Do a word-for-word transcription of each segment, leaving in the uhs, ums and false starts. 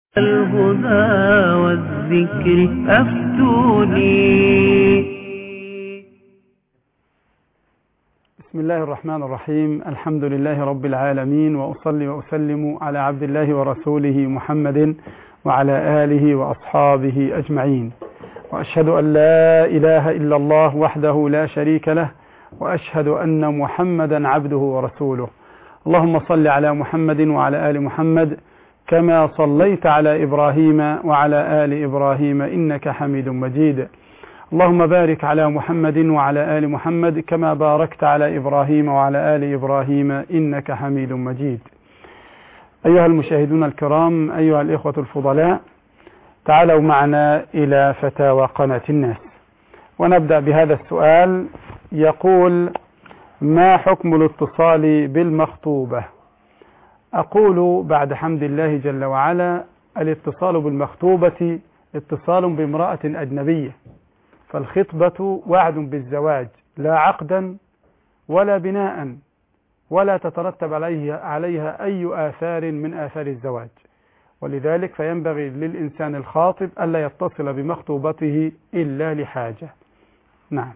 الهدى والذكر أفتوني. بسم الله الرحمن الرحيم. الحمد لله رب العالمين، وأصلي وأسلم على عبد الله ورسوله محمد وعلى آله وأصحابه أجمعين، وأشهد أن لا إله إلا الله وحده لا شريك له، وأشهد أن محمدا عبده ورسوله. اللهم صل على محمد وعلى آل محمد كما صليت على إبراهيم وعلى آل إبراهيم إنك حميد مجيد. اللهم بارك على محمد وعلى آل محمد كما باركت على إبراهيم وعلى آل إبراهيم إنك حميد مجيد. أيها المشاهدون الكرام، أيها الإخوة الفضلاء، تعالوا معنا إلى فتاوى قناة الناس، ونبدأ بهذا السؤال. يقول: ما حكم الاتصال بالمخطوبة؟ أقول بعد حمد الله جل وعلا: الاتصال بالمخطوبة اتصال بامرأة أجنبية، فالخطبة وعد بالزواج لا عقدا ولا بناء، ولا تترتب عليها, عليها أي آثار من آثار الزواج، ولذلك فينبغي للإنسان الخاطب ألا يتصل بمخطوبته إلا لحاجة. نعم.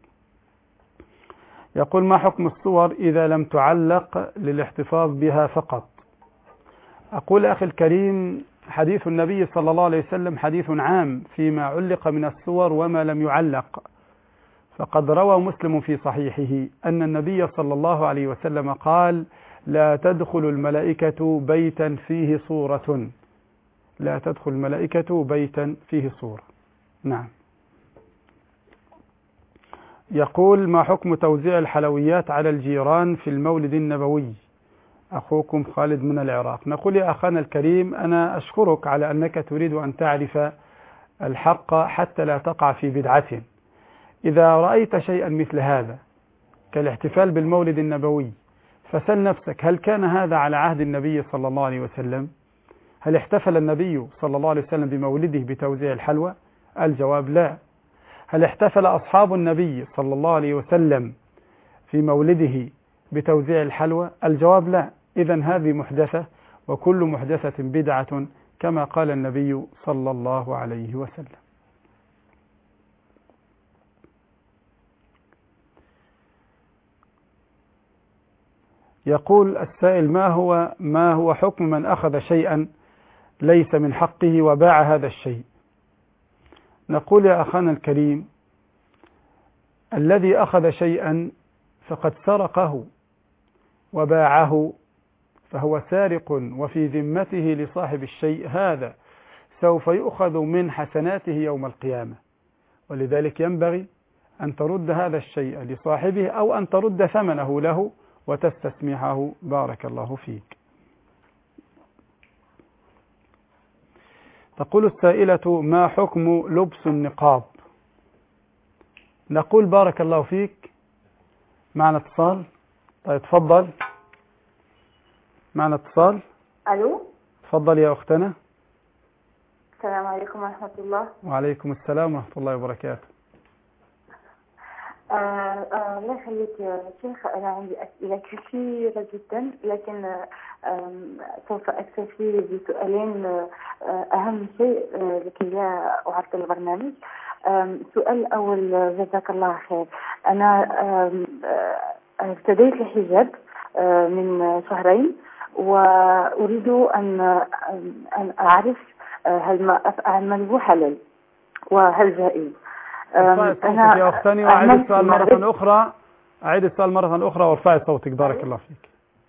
يقول: ما حكم الصور إذا لم تعلق للاحتفاظ بها فقط؟ أقول أخي الكريم: حديث النبي صلى الله عليه وسلم حديث عام فيما علق من الصور وما لم يعلق، فقد روى مسلم في صحيحه أن النبي صلى الله عليه وسلم قال: لا تدخل الملائكة بيتا فيه صورة، لا تدخل الملائكة بيتا فيه صورة. نعم. يقول: ما حكم توزيع الحلويات على الجيران في المولد النبوي؟ أخوكم خالد من العراق. نقول: يا أخانا الكريم، أنا أشكرك على أنك تريد أن تعرف الحق حتى لا تقع في بدعة. إذا رأيت شيئا مثل هذا كالاحتفال بالمولد النبوي فسل نفسك: هل كان هذا على عهد النبي صلى الله عليه وسلم؟ هل احتفل النبي صلى الله عليه وسلم بمولده بتوزيع الحلوى؟ الجواب لا. هل احتفل أصحاب النبي صلى الله عليه وسلم في مولده بتوزيع الحلوى؟ الجواب لا. إذن هذه محدثة، وكل محدثة بدعة، كما قال النبي صلى الله عليه وسلم. يقول السائل: ما هو ما هو حكم من أخذ شيئا ليس من حقه وباع هذا الشيء؟ نقول: يا أخانا الكريم، الذي أخذ شيئا فقد سرقه وباعه فهو سارق، وفي ذمته لصاحب الشيء هذا سوف يؤخذ من حسناته يوم القيامة، ولذلك ينبغي أن ترد هذا الشيء لصاحبه، أو أن ترد ثمنه له وتستسمحه. بارك الله فيك. تقول السائلة: ما حكم لبس النقاب؟ نقول: بارك الله فيك. معنا اتصال. طيب تفضل. معنا اتصال. ألو. تفضل يا أختنا. السلام عليكم ورحمة الله. وعليكم السلام ورحمة الله وبركاته. آه آه الله يخليك يا شيخ، أنا عندي أسئلة كثيرة جدا، لكن آه سوف أكتفي بسؤالين آه أهم شيء آه لكي لا أعطل البرنامج. السؤال الأول: جزاك الله خير. أنا ارتديت الحجاب من شهرين، وأريد أن أن أعرف هل ما أعمله حلال وهل جائز. أنا يا أختني، وأعيد السؤال مرة أخرى. أعيد السؤال مرة أخرى وارفعي صوتك. بارك الله فيك.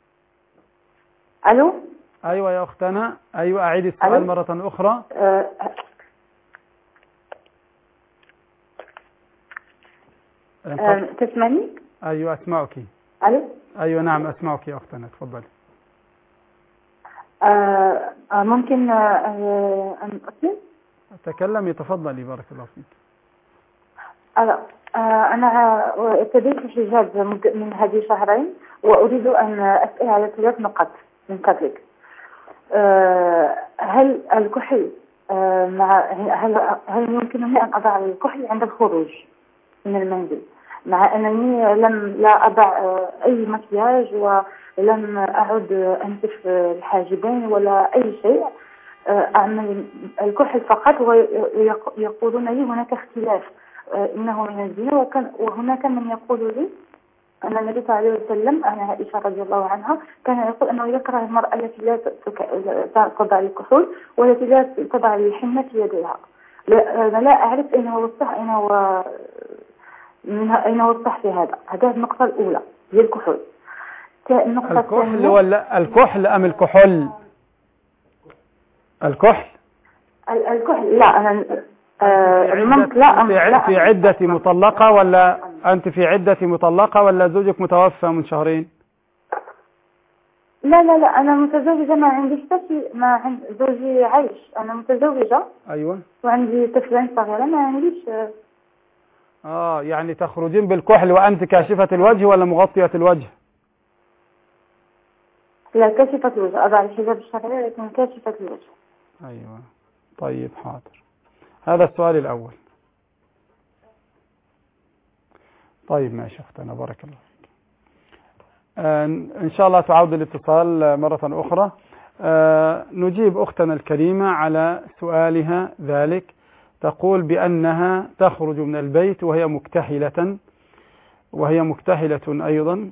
ألو. أيوة يا أختنا. أيوة، أعيد السؤال مرة أخرى. أه أه تسمعني؟ أيوة أسمعك. ألو. أيوة نعم أسمعك يا أختنا، تفضلي. أه ممكن أه أن أسلم؟ تكلمي، تفضلي. بارك الله فيك. أه أنا ارتديت الحجاب من هذه شهرين، وأريد أن أسأل على ثلاث نقط من فضلك. أه هل الكحل أه مع هل هل يمكنني أن أضع الكحل عند الخروج من المنزل، مع أنني لم لا أضع أي مكياج ولم أعد أنتف الحاجبين ولا أي شيء؟ أعمل الكحل فقط، ويقولون لي هناك اختلاف إنه من الزنا. وكان وهناك من يقول لي أن النبي صلى الله عليه وسلم، أنا عائشة رضي الله عنها، كان يقول أنه يكره المرأة التي لا تضع الكحول والتي لا تضع الحنة في يديها. لا أنا لا أعرف أين هو الصح أين هو من أين هو الصح في هذا. هذه النقطة الأولى هي الكحول. النقطة الكحل ولا الكحل أم الكحول؟ الكحل الكحل لا أنا آه لا في, لا في عدة مطلقة ولا أنت في عدة مطلقة ولا زوجك متوفى من شهرين؟ لا لا لا أنا متزوجة، ما عندي شيء، ما عند زوجي عايش، أنا متزوجة. أيوة. وعندي طفلين صغيرة، ما عنديش. آه يعني تخرجين بالكحل وأنت كاشفة الوجه ولا مغطية الوجه؟ لا كاشفة الوجه، أضع الحجاب الشرعي لكن كاشفة الوجه. أيوة طيب حاضر. هذا السؤال الأول. طيب ماشي أختنا بارك الله فيك. إن شاء الله تعود الاتصال مرة أخرى. نجيب أختنا الكريمة على سؤالها ذلك. تقول بأنها تخرج من البيت وهي مكتحلة وهي مكتحلة أيضا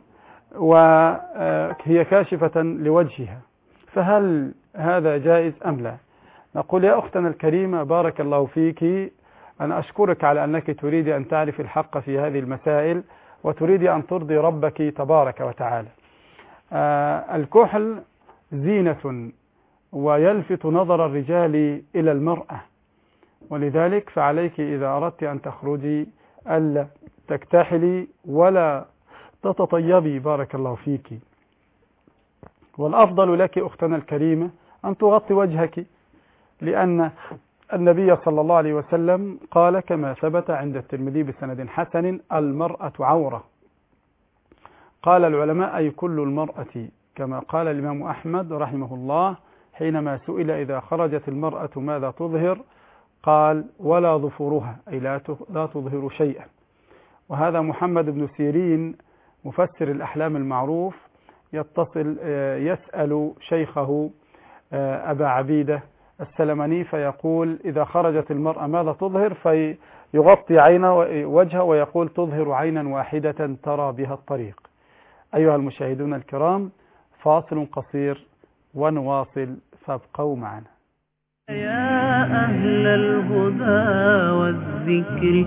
وهي كاشفة لوجهها، فهل هذا جائز أم لا؟ نقول يا أختنا الكريمة بارك الله فيك، أنا أشكرك على أنك تريد أن تعرف الحق في هذه المسائل وتريد أن ترضي ربك تبارك وتعالى. آه الكحل زينة ويلفت نظر الرجال إلى المرأة، ولذلك فعليك إذا أردت أن تخرجي ألا تكتحلي ولا تتطيبي بارك الله فيك. والأفضل لك أختنا الكريمة أن تغطي وجهك، لأن النبي صلى الله عليه وسلم قال كما ثبت عند الترمذي بسند حسن: المرأة عورة. قال العلماء أي كل المرأة، كما قال الإمام أحمد رحمه الله حينما سئل إذا خرجت المرأة ماذا تظهر؟ قال: ولا ظفورها، أي لا تظهر شيئا. وهذا محمد بن سيرين مفسر الأحلام المعروف يتصل يسأل شيخه أبا عبيدة السلماني فيقول: إذا خرجت المرأة ماذا تظهر؟ فيغطي عينه وجهه ويقول: تظهر عينا واحدة ترى بها الطريق. أيها المشاهدون الكرام، فاصل قصير ونواصل، فابقوا معنا. يا أهل الهدى والذكر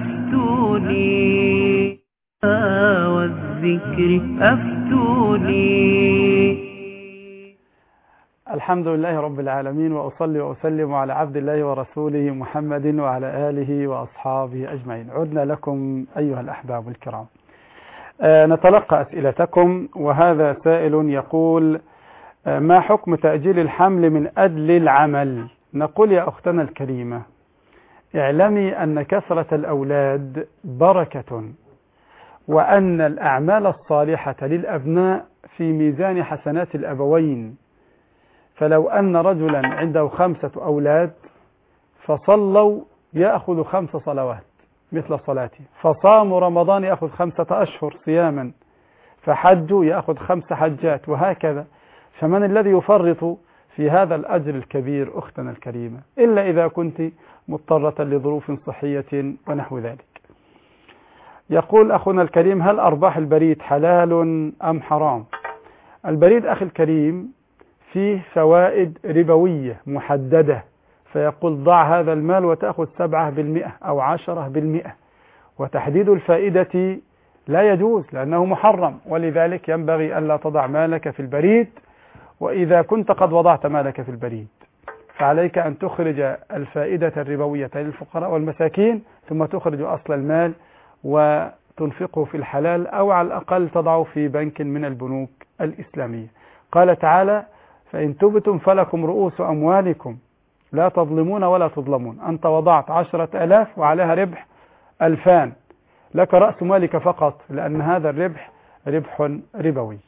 أفتوني والذكر أفتوني. الحمد لله رب العالمين، وأصلي وأسلم على عبد الله ورسوله محمد وعلى آله وأصحابه أجمعين. عدنا لكم أيها الأحباب الكرام. آه نتلقى أسئلتكم، وهذا سائل يقول: آه ما حكم تأجيل الحمل من أجل العمل؟ نقول يا أختنا الكريمة: اعلمي أن كثرة الأولاد بركة، وأن الأعمال الصالحة للأبناء في ميزان حسنات الأبوين. فلو أن رجلا عنده خمسة أولاد فصلوا يأخذ خمس صلوات مثل صلاته، فصاموا رمضان يأخذ خمسة أشهر صياما، فحجوا يأخذ خمس حجات، وهكذا. فمن الذي يفرط في هذا الأجر الكبير أختنا الكريمة؟ إلا إذا كنت مضطرة لظروف صحية ونحو ذلك. يقول أخونا الكريم: هل أرباح البريد حلال أم حرام؟ البريد أخي الكريم فيه فوائد ربوية محددة، فيقول: ضع هذا المال وتأخذ سبعة بالمئة أو عشرة بالمئة، وتحديد الفائدة لا يجوز لأنه محرم، ولذلك ينبغي ألا تضع مالك في البريد. وإذا كنت قد وضعت مالك في البريد فعليك أن تخرج الفائدة الربوية للفقراء والمساكين، ثم تخرج أصل المال وتنفقه في الحلال، أو على الأقل تضعه في بنك من البنوك الإسلامية. قال تعالى: فإن تبتم فلكم رؤوس أموالكم لا تظلمون ولا تظلمون. أنت وضعت عشرة ألاف وعليها ربح ألفان، لك رأس مالك فقط، لأن هذا الربح ربح ربوي.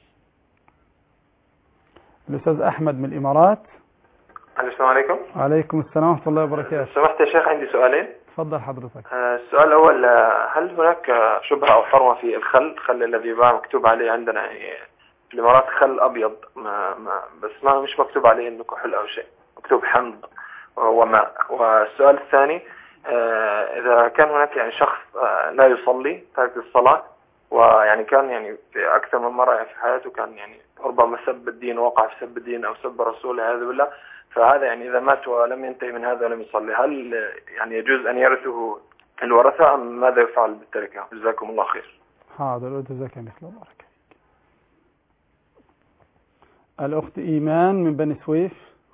الأستاذ أحمد من الإمارات. السلام عليكم. وعليكم السلام ورحمة الله وبركاته. سمحت يا شيخ، عندي سؤالين. تفضل حضرتك. السؤال الأول: هل هناك شبهة أو حرمة في الخل الخل الذي يباع مكتوب عليه عندنا في الإمارات خل أبيض، ما ما بس ما مش مكتوب عليه إنه كحول أو شيء، مكتوب حمض وماء. والسؤال الثاني إذا كان هناك يعني شخص لا يصلي تارك الصلاة، ويعني كان يعني في أكثر من مرة في حياته كان يعني ربما سب الدين، وقع في سب الدين أو سب الرسول هذا بالله، فهذا يعني إذا مات ولم ينتهي من هذا ولم يصلي، هل يعني يجوز أن يرثه الورثة أم ماذا يفعل بالتركة؟ جزاكم الله خير. حاضر، وجزاك مثل البركة. الأخت إيمان من بني سويف،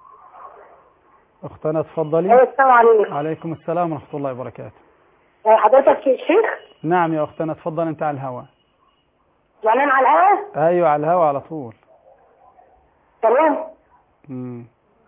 أختنا تفضلي. السلام عليكم. عليكم السلام ورحمة الله وبركاته. حضرتك يا شيخ؟ نعم يا أختنا تفضل، أنت على الهواء. يعني أنا على الهواء؟ أيوة على الهواء على طول. تمام. امم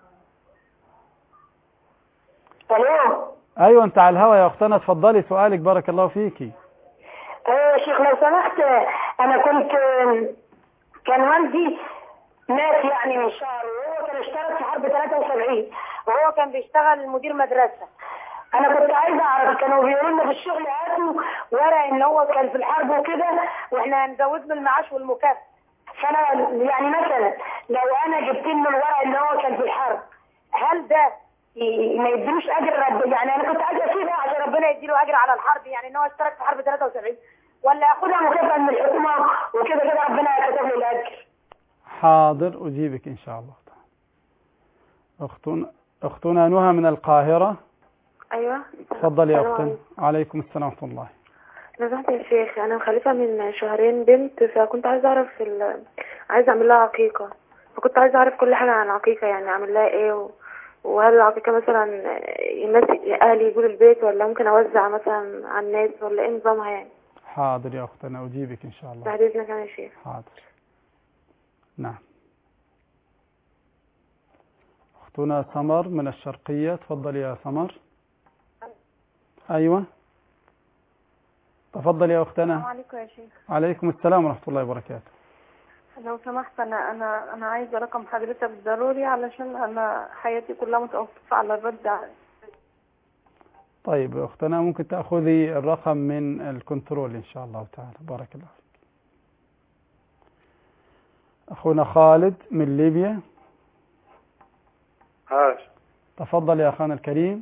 تمام. أيوة أنت على الهواء يا أختنا، تفضلي سؤالك، بارك الله فيكي. أيوة يا شيخ لو سمحت، أنا كنت كان والدي مات يعني من شهر، وهو كان اشترك في حرب ثلاثة وسبعين، وهو كان بيشتغل مدير مدرسة. أنا كنت عايزة أعرف، كانوا بيقولوا لنا في الشغل هاتوا ورق إن هو كان في الحرب وكده، وإحنا هنزود له المعاش والمكافأة. فأنا يعني مثلا لو أنا جبت له الورق إن هو كان في الحرب، هل ده ما يديلوش أجر رب؟ يعني أنا كنت عايزة أسيبه عشان ربنا يديله أجر على الحرب، يعني إن هو اشترك في حرب ثلاثة وسبعين، ولا أخدها مكافأة من الحكومة وكده كده ربنا يكتب لي الأجر؟ حاضر أجيبك إن شاء الله. أختنا أختنا نهى من القاهرة. أيوة تفضل يا أختنا. عليكم السلام ورحمة الله. لو سمحت يا شيخ، أنا مخلفة من شهرين بنت، فكنت عايزة أعرف ال... عايزة أعمل لها عقيقة، فكنت عايزة أعرف كل حاجة عن العقيقة، يعني أعمل لها إيه و... وهل العقيقة مثلا الناس أهلي يجوا البيت، ولا ممكن أوزع مثلا على الناس، ولا إيه نظامها يعني؟ حاضر يا أختنا أجيبك إن شاء الله. بعد إذنك يا شيخ. حاضر. نعم. أختنا سمر من الشرقية، تفضل يا سمر. أيوة تفضل يا أختنا. السلام عليكم يا شيخ. عليكم السلام ورحمة الله وبركاته. لو سمحت، أنا أنا أنا عايزة رقم حضرتك ضروري، علشان أنا حياتي كلها متوقفة على الرد على. طيب يا أختنا ممكن تأخذي الرقم من الكنترول إن شاء الله تعالى، بارك الله فيك. أخونا خالد من ليبيا. هاش. تفضل يا أخانا الكريم.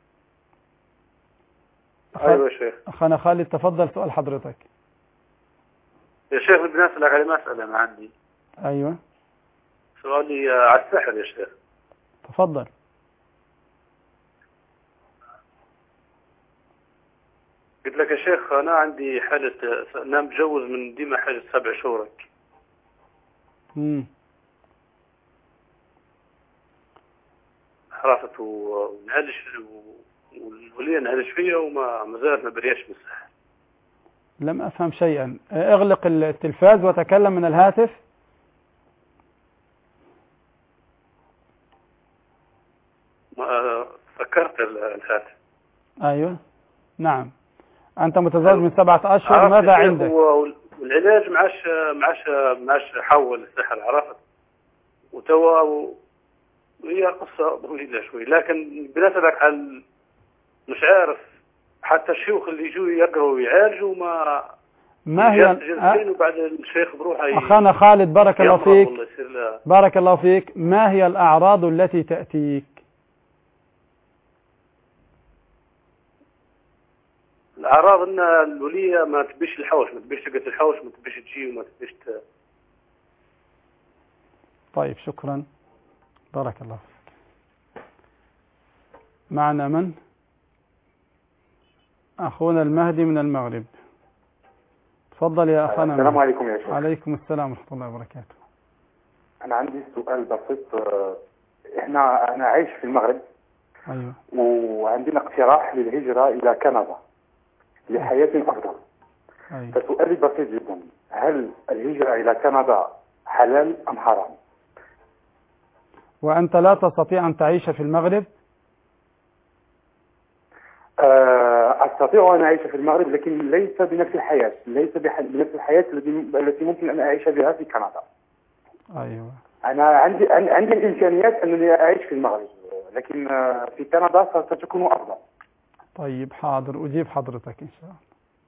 أيوة يا شيخ. أخانا خالد تفضل سؤال حضرتك. يا شيخ بدي أسألك على مسألة أنا عندي. أيوة. سؤالي على السحر يا شيخ. تفضل. قلت لك يا شيخ أنا عندي حالة، أنا متجوز من ديما حالة سبع شهور. امم عرفت ونهلش والولية نهلش فيها وما ما زالت ما برياش من السحر. لم أفهم شيئا. اغلق التلفاز وتكلم من الهاتف. ما فكرت الهاتف. أيوة نعم. أنت متزوج من سبعة أشهر، ماذا عندك؟ والعلاج معاش معاش معاش حول السحر، عرفت، وتوا وهي قصة طويلة شوي، لكن بنسألك عن مش عارف حتى الشيوخ اللي يجوا يقروا ويعالجوا ما ما هي جلسين وبعد الشيخ بروحه. أخانا خالد بارك الله فيك، بارك الله فيك، ما هي الأعراض التي تأتيك؟ الأعراض أن الولية ما تبيش الحوش، ما تبيش تقعد الحوش، ما تبيش تجي وما تبيش ت... طيب شكرا بارك الله فيك. معنا من؟ أخونا المهدي من المغرب. تفضل يا أخانا. السلام عليكم يا شيخ. عليكم السلام ورحمة الله وبركاته. أنا عندي سؤال بسيط. إحنا أنا عايش في المغرب. أيوة. وعندنا اقتراح للهجرة إلى كندا لحياة أفضل. أيوة. فسؤالي بسيط جدا، هل الهجرة إلى كندا حلال أم حرام؟ وأنت لا تستطيع أن تعيش في المغرب؟ أستطيع أن أعيش في المغرب لكن ليس بنفس الحياة، ليس بنفس الحياة التي ممكن أن أعيش بها في كندا. أيوة. أنا عندي عندي الإمكانيات أنني أعيش في المغرب، لكن في كندا ستكون أفضل. طيب حاضر أجيب حضرتك إن شاء الله.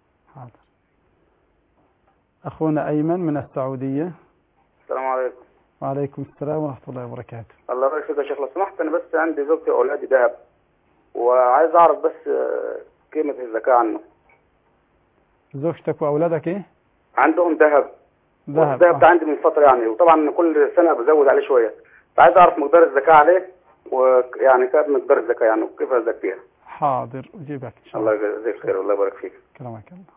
حاضر. أخونا أيمن من السعودية. السلام عليكم. وعليكم السلام ورحمة الله وبركاته. الله يبارك فيك يا شيخ. لو سمحت انا بس عندي زوجتي واولادي ذهب، وعايز اعرف بس قيمة الزكاة عنه. زوجتك واولادك ايه؟ عندهم ذهب. ذهب الذهب ده عندي من فترة يعني، وطبعا كل سنة بزود عليه شوية، فعايز اعرف مقدار الزكاة عليه، ويعني كم مقدار الزكاة يعني وكيف ازكيها. حاضر اجيبك ان شاء الله. الله يجزيك خير والله يبارك فيك. كرمك الله.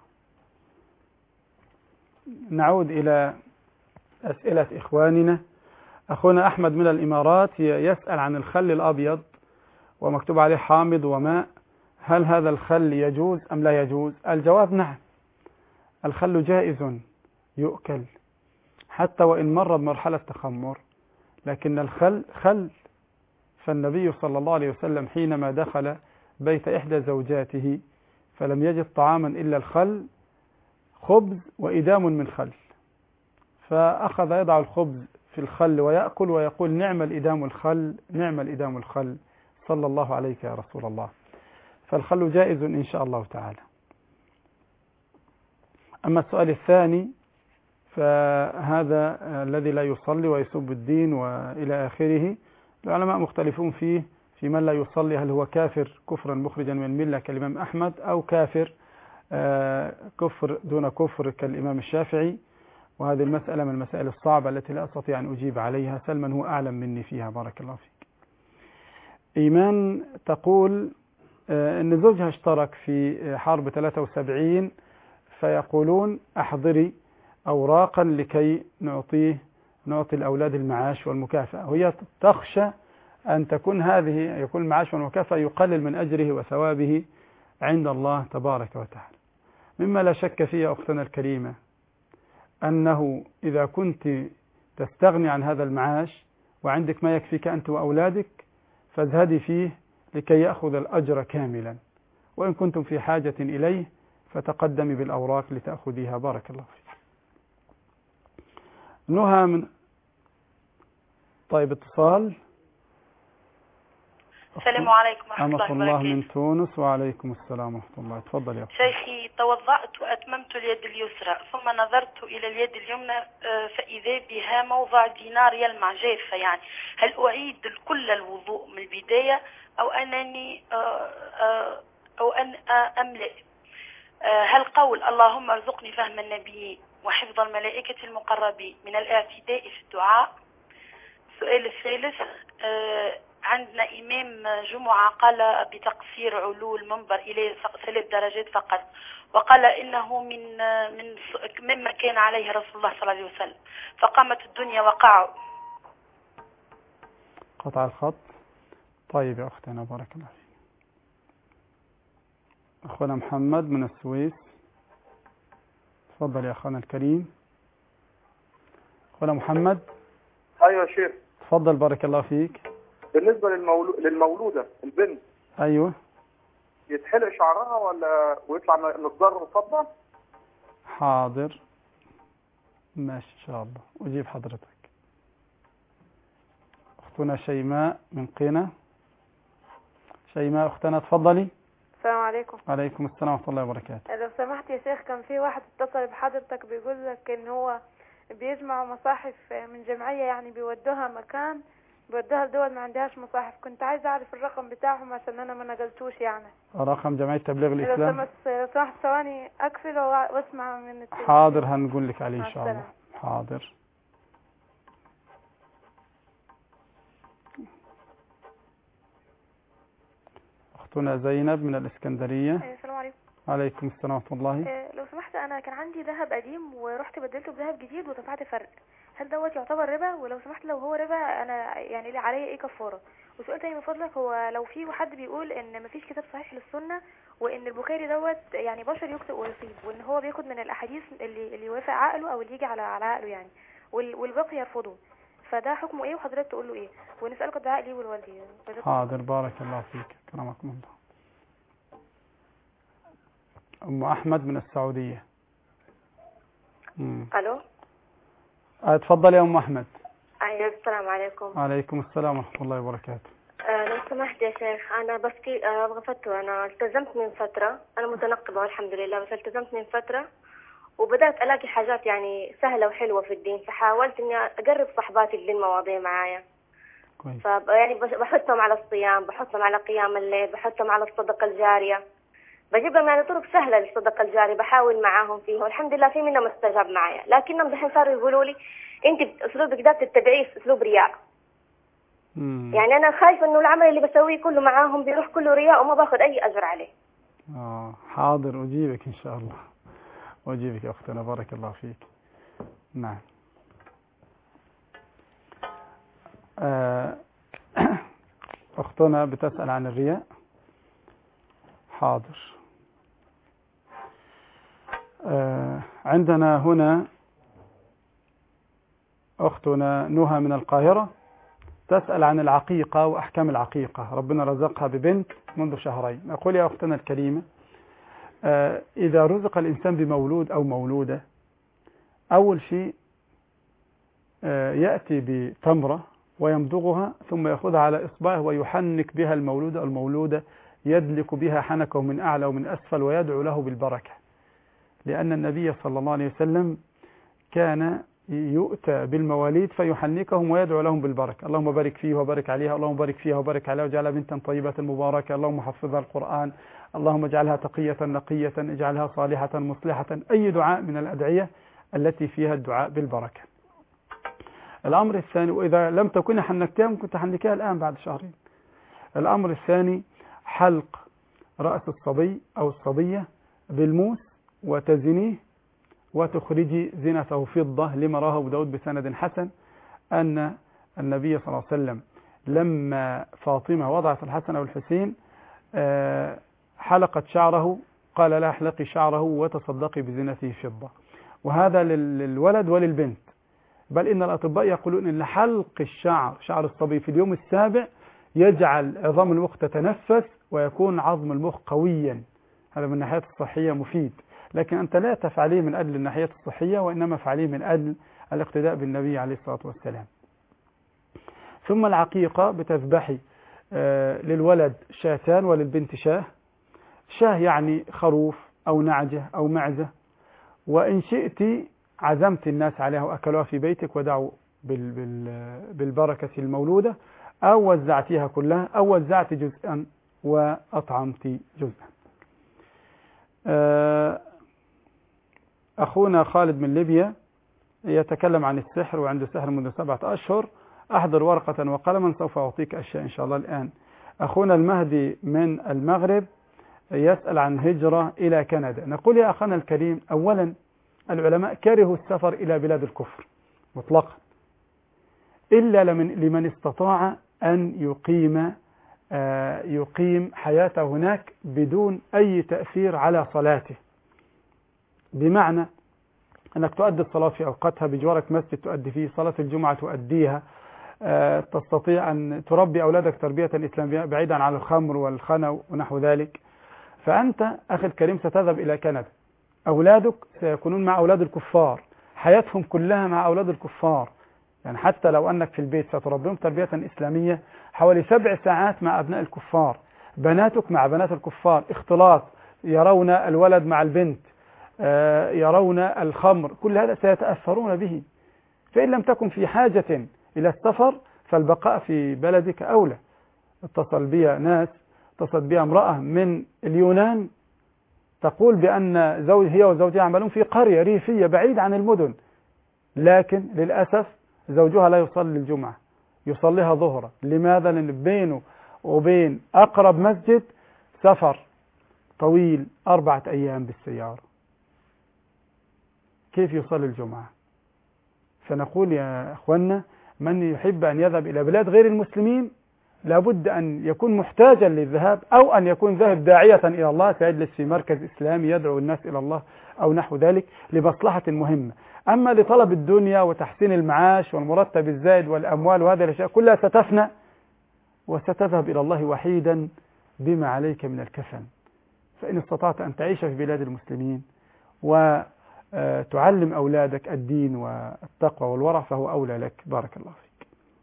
نعود الى اسئلة اخواننا. اخونا احمد من الامارات يسأل عن الخل الابيض ومكتوب عليه حامض وماء، هل هذا الخل يجوز ام لا يجوز؟ الجواب نعم، الخل جائز يؤكل حتى وإن مر بمرحلة تخمر، لكن الخل خل. فالنبي صلى الله عليه وسلم حينما دخل بيت إحدى زوجاته فلم يجد طعاما إلا الخل، خبز وإدام من خل، فأخذ يضع الخبز في الخل ويأكل ويقول نعم الإدام الخل، نعم الإدام الخل، صلى الله عليك يا رسول الله. فالخل جائز إن شاء الله تعالى. أما السؤال الثاني فهذا الذي لا يصلي ويسب الدين وإلى آخره، العلماء مختلفون فيه، في من لا يصلي هل هو كافر كفرا مخرجا من الملة كالإمام أحمد، أو كافر كفر دون كفر كالإمام الشافعي، وهذه المسألة من المسائل الصعبة التي لا أستطيع أن أجيب عليها، سلما هو أعلم مني فيها بارك الله فيك. إيمان تقول أن زوجها اشترك في حرب ثلاثة وسبعين، فيقولون أحضري أوراقا لكي نعطيه نعطي الأولاد المعاش والمكافأة، وهي تخشى أن تكون هذه يكون المعاش والمكافأة يقلل من أجره وثوابه عند الله تبارك وتعالى. مما لا شك فيه أختنا الكريمة أنه إذا كنت تستغني عن هذا المعاش وعندك ما يكفيك أنت وأولادك فازهدي فيه لكي يأخذ الأجر كاملا، وإن كنتم في حاجة إليه فتقدمي بالأوراق لتأخذيها بارك الله فيك. نهى من طيب اتصال. السلام عليكم ورحمة الله الله وبركاته. من تونس. وعليكم السلام ورحمة الله. تفضل يا أخي. شيخي، توضأت وأتممت اليد اليسرى، ثم نظرت إلى اليد اليمنى فإذا بها موضع دينار يلمع جافة، يعني هل أعيد كل الوضوء من البداية أو أنني أو أن أملأ؟ هل قول اللهم ارزقني فهم النبيين وحفظ الملائكة المقربين من الاعتداء في الدعاء؟ السؤال الثالث، عندنا إمام جمعة قال بتقصير علو المنبر إلى ثلاث درجات فقط، وقال إنه من من مما كان عليه رسول الله صلى الله عليه وسلم، فقامت الدنيا وقعوا. قطع الخط. طيب يا أختنا بارك الله فيك. أخونا محمد من السويس. تفضل يا أخونا الكريم. أخونا محمد. أيوة يا شيخ. تفضل بارك الله فيك. بالنسبة للمولو... للمولودة البنت. أيوة. يتحلق شعرها ولا ويطلع مقدار مفضل؟ حاضر ماشي إن شاء الله أجيب حضرتك. أختنا شيماء من قنا. شيماء أختنا تفضلي. السلام عليكم. وعليكم السلام ورحمة الله وبركاته. لو سمحت يا شيخ، كان في واحد اتصل بحضرتك بيقول لك ان هو بيجمعوا مصاحف من جمعية، يعني بيودوها مكان بيودوها لدول ما عندهاش مصاحف، كنت عايزة اعرف الرقم بتاعهم عشان انا ما نقلتوش يعني. رقم جمعية تبليغ الإسلام. لو سمحت ثواني اقفل واسمع من التليفون. حاضر هنقول لك عليه ان شاء الله. حاضر. أختنا زينب من الإسكندرية. السلام عليكم. وعليكم السلام ورحمة الله. لو سمحت، أنا كان عندي ذهب قديم ورحت بدلته بذهب جديد ودفعت فرق، هل دوت يعتبر ربا؟ ولو سمحت لو هو ربا أنا يعني عليا إيه كفارة؟ وسؤال تاني من فضلك، هو لو في حد بيقول إن مفيش كتاب صحيح للسنة وإن البخاري دوت يعني بشر يخطئ ويصيب، وإن هو بياخد من الأحاديث اللي اللي يوافق عقله أو اللي يجي على على عقله يعني، والباقي يرفضه، فده حكمه إيه وحضرتك تقول له إيه؟ ونسألك الدعاء لي والوالدي. حاضر بارك الله فيك كرمكم الله. أم أحمد من السعودية. ألو. اتفضل يا أم أحمد. أيوة السلام عليكم. وعليكم السلام ورحمة الله وبركاته. أه لو سمحت يا شيخ، أنا بفتي أبغى فتوى. أنا التزمت من فترة، أنا متنقبة والحمد لله، بس التزمت من فترة وبدأت ألاقي حاجات يعني سهلة وحلوة في الدين، فحاولت إني أقرب صحباتي لدي المواضيع معايا. كويس. ف يعني بحثهم على الصيام، بحثهم على قيام الليل، بحثهم على الصدقة الجارية، بجيب لهم يعني طرق سهلة للصدقة الجارية، بحاول معاهم فيها، والحمد لله في منهم استجاب معايا. لكنهم دحين صاروا يقولوا لي أنت أسلوبك ده بتتبعيه أسلوب رياء. مم. يعني أنا خايفة إنه العمل اللي بسويه كله معاهم بيروح كله رياء وما باخذ أي أجر عليه. آه حاضر، أجيبك إن شاء الله، أجيبك يا أختنا، بارك الله فيك. نعم. آه أختنا بتسأل عن الرياء. حاضر. آه عندنا هنا أختنا نهى من القاهرة تسأل عن العقيقة وأحكام العقيقة. ربنا رزقها ببنت منذ شهرين. أقول يا أختنا الكريمة، آه إذا رزق الإنسان بمولود أو مولودة، أول شيء آه يأتي بتمرة ويمضغها ثم يأخذها على إصبعه ويحنك بها المولود أو المولودة، يدلك بها حنكه من أعلى ومن أسفل ويدعو له بالبركة، لأن النبي صلى الله عليه وسلم كان يؤتى بالمواليد فيحنكهم ويدعو لهم بالبركة. اللهم بارك فيه وبارك عليها، اللهم بارك فيها وبارك عليها واجعلها بنتا طيبة مباركة، اللهم حفظها القرآن، اللهم اجعلها تقية نقية، اجعلها صالحة مصلحة. أي دعاء من الأدعية التي فيها الدعاء بالبركة. الأمر الثاني، وإذا لم تكن حنكتها ممكن تحنكها الآن بعد شهرين. الأمر الثاني حلق رأس الصبي أو الصبية بالموس وتزنيه وتخرجي زينته فضة، لما راه أبو داود بسند حسن أن النبي صلى الله عليه وسلم لما فاطمة وضعت الحسن والحسين حلقت شعره قال لا احلقي شعره وتصدقي بزينته فضة. وهذا للولد وللبنت، بل إن الأطباء يقولون أن حلق الشعر شعر الصبي في اليوم السابع يجعل عظام المخ تتنفس ويكون عظم المخ قويا. هذا من الناحية الصحية مفيد، لكن أنت لا تفعليه من أجل الناحية الصحية، وإنما فعليه من أجل الاقتداء بالنبي عليه الصلاة والسلام. ثم العقيقة بتذبحي آه للولد شاتان وللبنت شاه. شاه يعني خروف أو نعجة أو معزة، وإن شئت عزمت الناس عليها وأكلوها في بيتك ودعوا بال بال بالبركة المولودة، أو وزعتيها كلها أو وزعت جزءا وأطعمت جزءا. آه أخونا خالد من ليبيا يتكلم عن السحر وعنده سحر منذ سبعة أشهر. أحضر ورقة وقلما سوف أعطيك أشياء إن شاء الله الآن. أخونا المهدي من المغرب يسأل عن هجرة إلى كندا. نقول يا أخانا الكريم، أولا العلماء كرهوا السفر إلى بلاد الكفر مطلقا، إلا لمن, لمن استطاع أن يقيم آه يقيم حياته هناك بدون أي تأثير على صلاته. بمعنى أنك تؤدي الصلاة في أوقاتها، بجوارك مسجد تؤدي فيه صلاة الجمعة تؤديها، آه تستطيع أن تربي أولادك تربية إسلامية بعيدا عن الخمر والخنا ونحو ذلك. فأنت أخي الكريم ستذهب إلى كندا، أولادك سيكونون مع أولاد الكفار، حياتهم كلها مع أولاد الكفار. يعني حتى لو أنك في البيت ستربيهم تربية إسلامية، حوالي سبع ساعات مع أبناء الكفار، بناتك مع بنات الكفار، اختلاط، يرون الولد مع البنت، يرون الخمر، كل هذا سيتأثرون به. فإن لم تكن في حاجة إلى السفر فالبقاء في بلدك أولى. اتصل بي ناس، اتصل بي امرأة من اليونان تقول بأن زوج هي وزوجها يعملون في قرية ريفية بعيد عن المدن، لكن للأسف زوجها لا يصلي الجمعة، يصليها ظهرا. لماذا؟ لأن بينه وبين أقرب مسجد سفر طويل أربعة أيام بالسيارة، كيف يصلي الجمعة؟ فنقول يا أخوانا، من يحب أن يذهب إلى بلاد غير المسلمين لابد أن يكون محتاجا للذهاب، أو أن يكون ذاهب داعية إلى الله، سيجلس في مركز إسلامي يدعو الناس إلى الله أو نحو ذلك لمصلحة مهمة. أما لطلب الدنيا وتحسين المعاش والمرتب الزائد والأموال وهذه الأشياء كلها ستفنى، وستذهب إلى الله وحيدا بما عليك من الكفن. فإن استطعت أن تعيش في بلاد المسلمين وتعلم أولادك الدين والتقوى والورع فهو أولى لك. بارك الله فيك.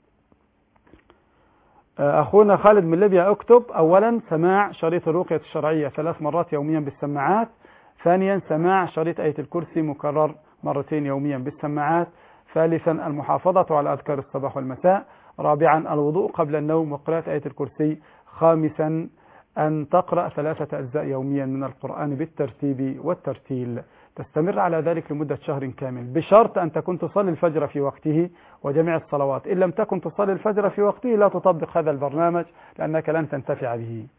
أخونا خالد من ليبيا اكتب. أولا سماع شريط الرقية الشرعية ثلاث مرات يوميا بالسماعات ثانيا سماع شريط آية الكرسي مكرر مرتين يوميا بالسماعات. ثالثا المحافظة على أذكار الصباح والمساء. رابعا الوضوء قبل النوم وقراءة آية الكرسي. خامسا أن تقرأ ثلاثة أجزاء يوميا من القرآن بالترتيب والترتيل. تستمر على ذلك لمدة شهر كامل، بشرط أن تكون تصلي الفجر في وقته وجميع الصلوات. إن لم تكن تصلي الفجر في وقته لا تطبق هذا البرنامج لأنك لن تنتفع به.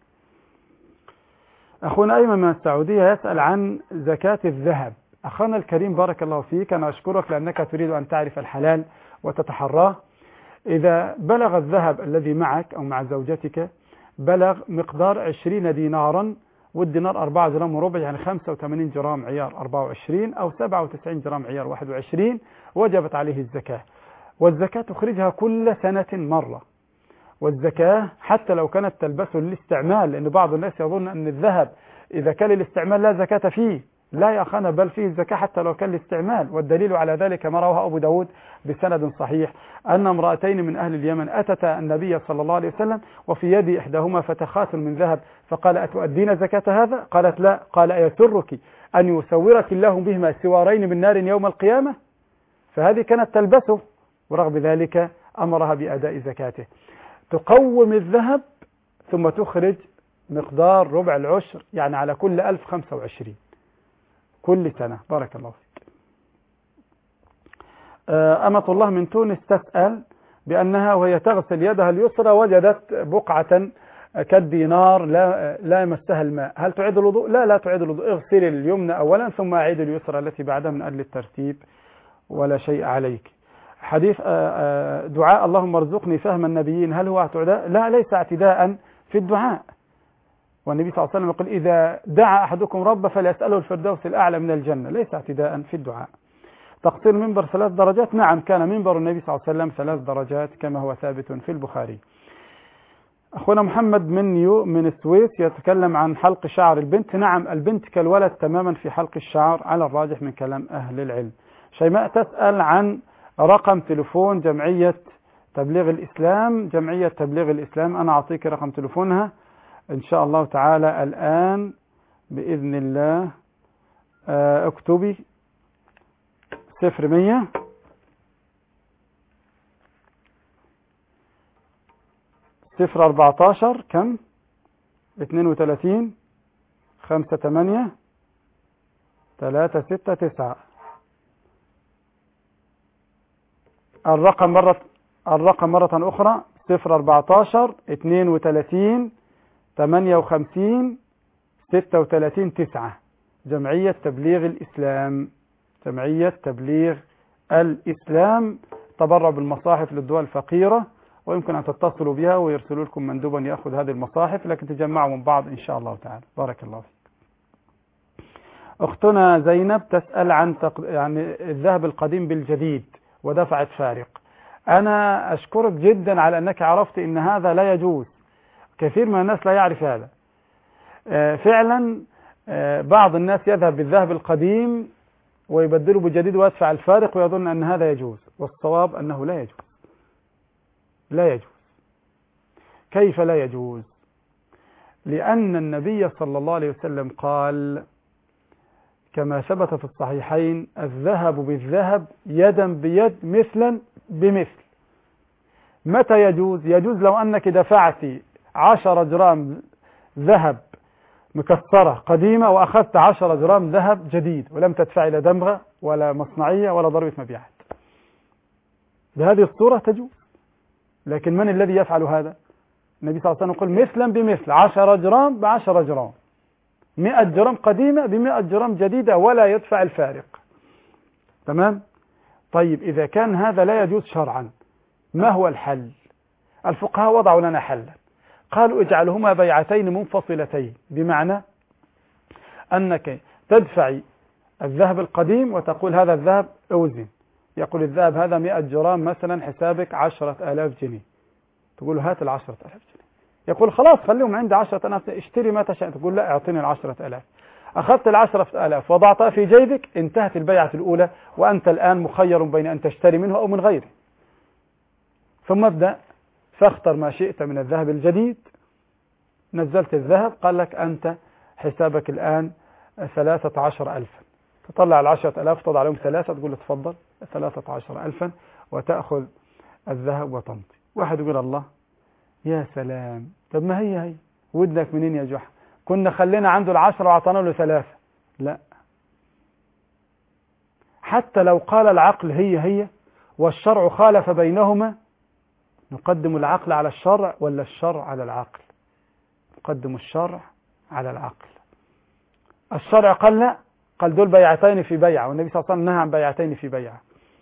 أخونا أيمن من السعودية يسأل عن زكاة الذهب. أخونا الكريم بارك الله فيك، أنا أشكرك لأنك تريد أن تعرف الحلال وتتحراه. إذا بلغ الذهب الذي معك أو مع زوجتك بلغ مقدار عشرين دينارا، والدينار أربعة جرام وربع، يعني خمسة وثمانين جرام عيار أربعة وعشرين أو سبعة وتسعين جرام عيار واحد وعشرين، وجبت عليه الزكاة. والزكاة تخرجها كل سنة مرة. والزكاة حتى لو كانت تلبسه للاستعمال، لأن بعض الناس يظن أن الذهب إذا كان للاستعمال لا زكاة فيه. لا يا أخانا، بل فيه الزكاة حتى لو كان للاستعمال. والدليل على ذلك ما رواه أبو داود بسند صحيح أن امرأتين من أهل اليمن أتتا النبي صلى الله عليه وسلم وفي يد إحداهما فتخات من ذهب، فقال أتؤدين زكاة هذا؟ قالت لا. قال أيسرك أن يسورك الله بهما سوارين من نار يوم القيامة؟ فهذه كانت تلبسه، ورغم ذلك أمرها بأداء زكاته. تقوم الذهب ثم تخرج مقدار ربع العشر، يعني على كل ألف خمسة وعشرين كل سنة. بارك الله فيك. أمة الله من تونس تسأل بأنها وهي تغسل يدها اليسرى وجدت بقعة كالدينار لا لا يمسها الماء، هل تعيد الوضوء؟ لا لا تعيد الوضوء. اغسلي اليمنى أولا ثم أعيد اليسرى التي بعدها من أجل الترتيب ولا شيء عليك. حديث دعاء اللهم ارزقني فهم النبيين، هل هو اعتداء؟ لا، ليس اعتداء في الدعاء. والنبي صلى الله عليه وسلم يقول إذا دعا أحدكم ربه فليسأله الفردوس الأعلى من الجنة، ليس اعتداء في الدعاء. تقصير المنبر ثلاث درجات، نعم كان منبر النبي صلى الله عليه وسلم ثلاث درجات كما هو ثابت في البخاري. أخونا محمد من يو من السويس يتكلم عن حلق شعر البنت. نعم البنت كالولد تماما في حلق الشعر على الراجح من كلام أهل العلم. شيماء تسأل عن رقم تلفون جمعية تبليغ الإسلام. جمعية تبليغ الإسلام أنا أعطيك رقم تلفونها إن شاء الله تعالى الآن بإذن الله. اكتبي صفر مية صفر أربعتاشر كم اثنين وثلاثين خمسة ثمانية ثلاثة ستة تسعة. الرقم مرة الرقم مرة أخرى صفر أربعتاشر اثنين وثلاثين ثمانية وخمسين ستة وثلاثين تسعة. جمعية تبليغ الإسلام. جمعية تبليغ الإسلام تبرع بالمصاحف للدول الفقيرة، ويمكن أن تتصلوا بها ويرسلوا لكم مندوبا يأخذ هذه المصاحف، لكن تجمعوا من بعض إن شاء الله تعالى. بارك الله فيك. أختنا زينب تسأل عن تق... يعني الذهب القديم بالجديد ودفعت فارق. أنا أشكرك جدا على أنك عرفت أن هذا لا يجوز. كثير من الناس لا يعرف هذا. فعلا بعض الناس يذهب بالذهب القديم ويبدله بالجديد ويدفع الفارق ويظن أن هذا يجوز، والصواب أنه لا يجوز. لا يجوز. كيف لا يجوز؟ لأن النبي صلى الله عليه وسلم قال كما ثبت في الصحيحين الذهب بالذهب يدا بيد مثلا بمثل. متى يجوز؟ يجوز لو أنك دفعت عشرة جرام ذهب مكسرة قديمة وأخذت عشرة جرام ذهب جديد ولم تدفع لا دمغة ولا مصنعية ولا ضريبة مبيعات. بهذه الصورة تجوز. لكن من الذي يفعل هذا؟ النبي صلى الله عليه وسلم يقول مثلا بمثل، عشرة جرام بعشرة جرام، مئة جرام قديمة بمئة جرام جديدة ولا يدفع الفارق. تمام؟ طيب إذا كان هذا لا يجوز شرعا ما هو الحل؟ الفقهاء وضعوا لنا حلا، قالوا اجعلهما بيعتين منفصلتين، بمعنى أنك تدفعي الذهب القديم وتقول هذا الذهب اوزن، يقول الذهب هذا مئة جرام مثلا حسابك عشرة آلاف جنيه، تقول هات العشرة آلاف جنيه، يقول خلاص خليهم عندي عشرة آلاف، اشتري ما تشاء، تقول لا اعطيني العشرة آلاف. أخذت العشرة آلاف وضعتها في جيبك، انتهت البيعة الأولى وأنت الآن مخير بين أن تشتري منه أو من غيره. ثم ابدأ فاختر ما شئت من الذهب الجديد، نزلت الذهب قال لك أنت حسابك الآن ثلاثة عشر ألفا. تطلع العشرة ألاف تضع عليهم ثلاثة تقول له تفضل ثلاثة عشر ألفا وتأخذ الذهب وتمضي. واحد يقول الله يا سلام، طب ما هي هي ودنك منين يا جحا، كنا خلينا عنده العشرة وعطانا له ثلاثة. لا، حتى لو قال العقل هي هي والشرع خالف بينهما نقدم العقل على الشرع ولا الشرع على العقل؟ نقدم الشرع على العقل. الشرع قال لا، قال دول بيعتين في بيعة، والنبي صلى الله عليه وسلم نهى عن بيعتين في بيعة.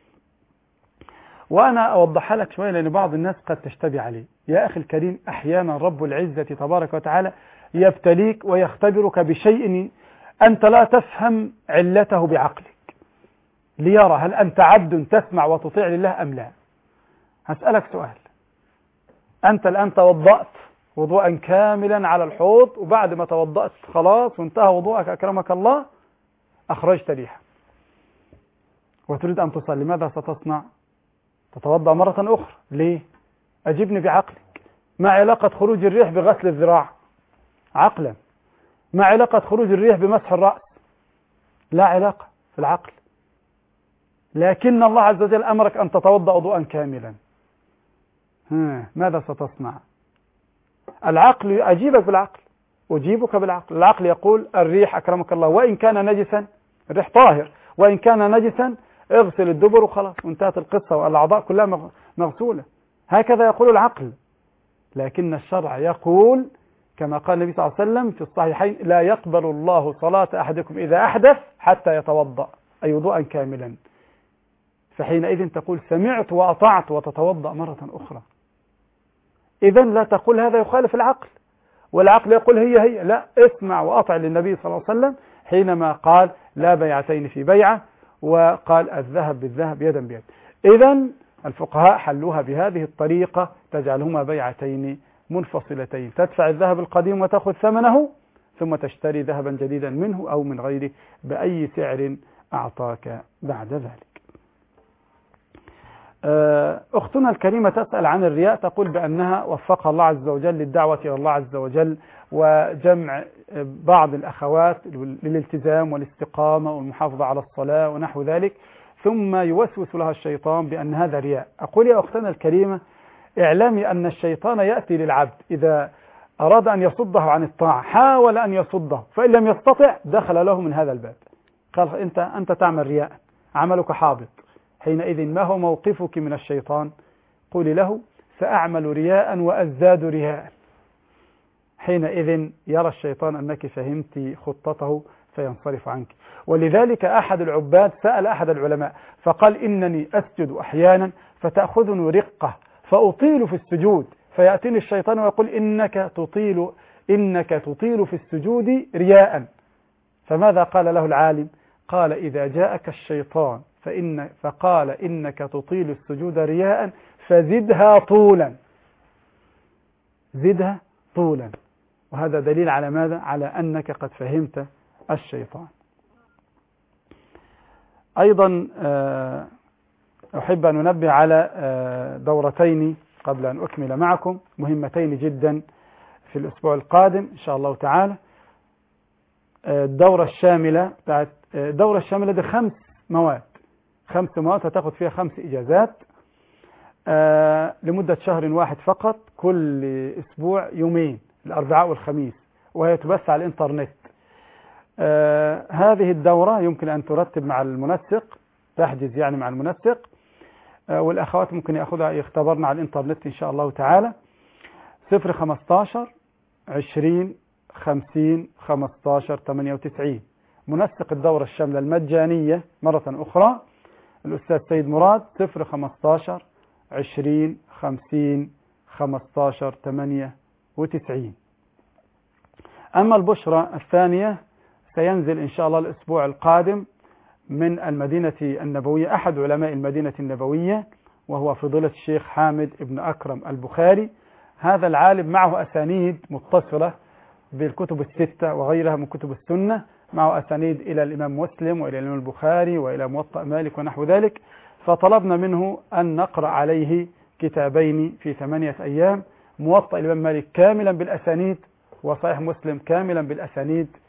وأنا أوضحها لك شوية لأن بعض الناس قد تشتبه عليه. يا أخي الكريم، أحيانا رب العزة تبارك وتعالى يبتليك ويختبرك بشيء أنت لا تفهم علته بعقلك ليرى هل أنت عبد تسمع وتطيع لله أم لا. هسألك سؤال، أنت الآن توضأت وضوءا كاملا على الحوض، وبعد ما توضأت خلاص وانتهى وضوءك أكرمك الله أخرجت ريحة وتريد أن تصلي، ماذا ستصنع؟ تتوضأ مرة أخرى. ليه؟ أجبني بعقلك. ما علاقة خروج الريح بغسل الذراع؟ عقلا. ما علاقة خروج الريح بمسح الرأس؟ لا علاقة في العقل. لكن الله عز وجل أمرك أن تتوضأ وضوءا كاملا. ها ماذا ستصنع؟ العقل أجيبك بالعقل، أجيبك بالعقل. العقل يقول الريح أكرمك الله وإن كان نجسا، الريح طاهر، وإن كان نجسا اغسل الدبر وخلاص وانتهت القصة والأعضاء كلها مغسولة. هكذا يقول العقل. لكن الشرع يقول كما قال النبي صلى الله عليه وسلم في الصحيحين لا يقبل الله صلاة أحدكم إذا أحدث حتى يتوضأ، أي وضوءا كاملا. فحينئذ تقول سمعت وأطعت وتتوضأ مرة أخرى. إذن لا تقول هذا يخالف العقل، والعقل يقول هي هي. لا، اسمع وأطع للنبي صلى الله عليه وسلم حينما قال لا بيعتين في بيعة، وقال الذهب بالذهب يدا بيد. إذن الفقهاء حلوها بهذه الطريقة، تجعلهما بيعتين منفصلتين، تدفع الذهب القديم وتأخذ ثمنه ثم تشتري ذهبا جديدا منه أو من غيره بأي سعر أعطاك بعد ذلك. أختنا الكريمة تسأل عن الرياء، تقول بأنها وفقها الله عز وجل للدعوة إلى الله عز وجل وجمع بعض الأخوات للالتزام والاستقامة والمحافظة على الصلاة ونحو ذلك، ثم يوسوس لها الشيطان بأن هذا رياء. أقول يا أختنا الكريمة اعلمي أن الشيطان يأتي للعبد إذا أراد أن يصده عن الطاعة، حاول أن يصده فإن لم يستطع دخل له من هذا الباب، قال أنت أنت تعمل رياء، عملك حابط. حينئذ ما هو موقفك من الشيطان؟ قولي له سأعمل رياء وأزداد رياء. حينئذ يرى الشيطان أنك فهمت خطته فينصرف عنك. ولذلك أحد العباد سأل أحد العلماء فقال إنني أسجد أحيانا فتأخذني رقة فأطيل في السجود، فيأتيني الشيطان ويقول إنك تطيل إنك تطيل في السجود رياء. فماذا قال له العالم؟ قال إذا جاءك الشيطان فإن فقال إنك تطيل السجود رياء فزدها طولا، زدها طولا. وهذا دليل على ماذا؟ على أنك قد فهمت الشيطان. أيضا أحب أن أنبه على دورتين قبل أن أكمل معكم مهمتين جدا في الأسبوع القادم إن شاء الله تعالى. الدورة الشاملة بتاعت الدورة الشاملة دي خمس مواد خمس مواد هتاخد فيها خمس إجازات آه لمدة شهر واحد فقط، كل أسبوع يومين الأربعاء والخميس، وهي تبث على الإنترنت. آه هذه الدورة يمكن أن ترتب مع المنسق، تحجز يعني مع المنسق، آه والأخوات ممكن يأخذها يختبرنا على الإنترنت إن شاء الله تعالى. صفر خمستاشر عشرين خمسين خمستاشر تمانية وتسعين منسق الدورة الشاملة المجانية مرة أخرى الأستاذ سيد مراد. صفر خمستاشر عشرين خمسين خمستاشر تمانية وتسعين. أما البشرة الثانية سينزل إن شاء الله الأسبوع القادم من المدينة النبوية أحد علماء المدينة النبوية، وهو فضيلة الشيخ حامد ابن أكرم البخاري. هذا العالم معه أسانيد متصلة بالكتب الستة وغيرها من كتب السنة، معه أسانيد إلى الإمام مسلم وإلى الإمام البخاري وإلى موطأ مالك ونحو ذلك. فطلبنا منه أن نقرأ عليه كتابين في ثمانية أيام، موطأ الإمام مالك كاملا بالأسانيد وصحيح مسلم كاملا بالأسانيد.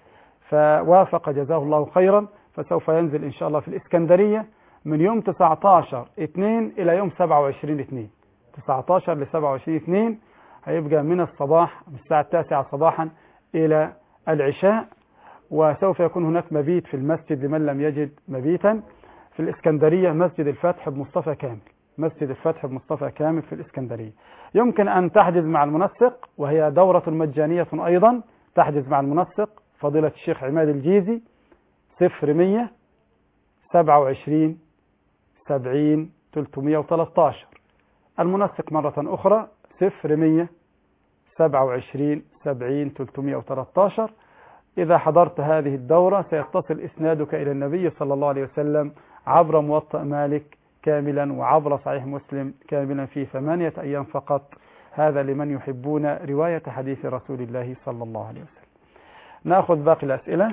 فوافق جزاه الله خيرا، فسوف ينزل إن شاء الله في الإسكندرية من يوم تسعة عشر اثنين إلى يوم سبعة وعشرين اثنين، تسعة عشر ل سبعة وعشرين اثنين، هيبقى من الصباح من الساعة التاسعة صباحا إلى العشاء. وسوف يكون هناك مبيت في المسجد لمن لم يجد مبيتا في الإسكندرية، مسجد الفتح بمصطفى كامل، مسجد الفتح بمصطفى كامل في الإسكندرية. يمكن أن تحجز مع المنسق، وهي دورة مجانية أيضا، تحجز مع المنسق فضيلة الشيخ عماد الجيزي صفر مية سبعة وعشرين سبعين ثلاثمية وثلاثة عشر. المنسق مرة أخرى صفر مية سبعة وعشرين سبعين ثلاثمية وثلاثة عشر. إذا حضرت هذه الدورة سيتصل إسنادك إلى النبي صلى الله عليه وسلم عبر موطأ مالك كاملا وعبر صحيح مسلم كاملا في ثمانية أيام فقط. هذا لمن يحبون رواية حديث رسول الله صلى الله عليه وسلم. نأخذ باقي الأسئلة.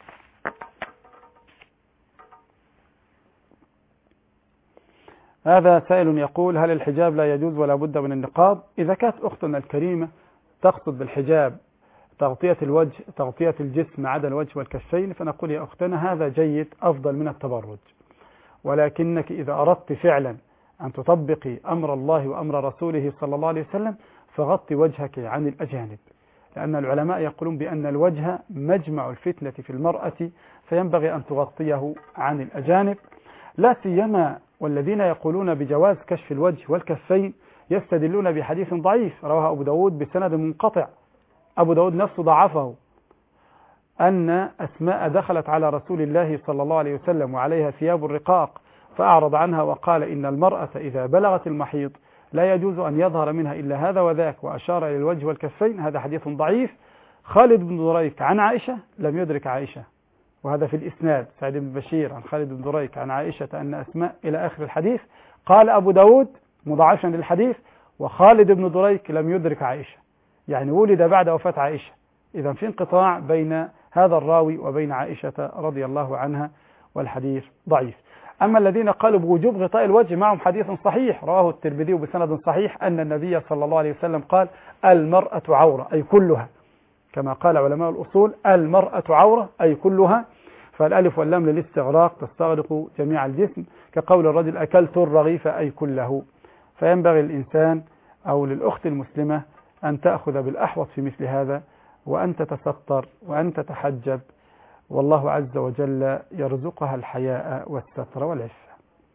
هذا سائل يقول: هل الحجاب لا يجوز ولا بد من النقاب؟ إذا كانت أختنا الكريمة تقصد بالحجاب تغطية الوجه تغطية الجسم عدا الوجه والكفين، فنقول يا أختنا هذا جيد أفضل من التبرج، ولكنك إذا أردت فعلا أن تطبقي أمر الله وأمر رسوله صلى الله عليه وسلم فغطي وجهك عن الأجانب، لأن العلماء يقولون بأن الوجه مجمع الفتنة في المرأة، فينبغي أن تغطيه عن الأجانب، لا سيما والذين يقولون بجواز كشف الوجه والكفين يستدلون بحديث ضعيف رواه أبو داود بسند منقطع، أبو داود نفسه ضعفه، أن أسماء دخلت على رسول الله صلى الله عليه وسلم وعليها ثياب الرقاق فأعرض عنها وقال إن المرأة إذا بلغت المحيض لا يجوز أن يظهر منها إلا هذا وذاك، وأشار إلى الوجه والكفين. هذا حديث ضعيف. خالد بن دريك عن عائشة لم يدرك عائشة، وهذا في الإسناد، سعيد بن بشير عن خالد بن دريك عن عائشة أن أسماء إلى آخر الحديث. قال أبو داود مضاعفا للحديث: وخالد بن دريك لم يدرك عائشة، يعني ولد بعد وفاة عائشة. إذا في انقطاع بين هذا الراوي وبين عائشة رضي الله عنها، والحديث ضعيف. أما الذين قالوا بوجوب غطاء الوجه معهم حديث صحيح رواه الترمذي بسند صحيح أن النبي صلى الله عليه وسلم قال: المرأة عورة، أي كلها، كما قال علماء الأصول: المرأة عورة أي كلها. فالألف واللام للاستغراق تستغرق جميع الجسم، كقول الرجل: أكلت الرغيف أي كله. فينبغي الإنسان أو للأخت المسلمة أن تأخذ بالأحوط في مثل هذا، وأن تتستر وأن تتحجب، والله عز وجل يرزقها الحياء والستر والعفة.